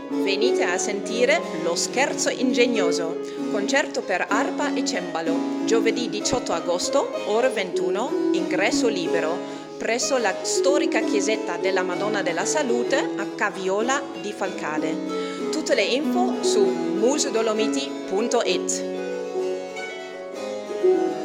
Venite a sentire Lo scherzo ingegnoso, concerto per arpa e cembalo, giovedì 18 agosto, ore 21, ingresso libero, presso la storica chiesetta della Madonna della Salute a Caviola di Falcade. Tutte le info su musedolomiti.it.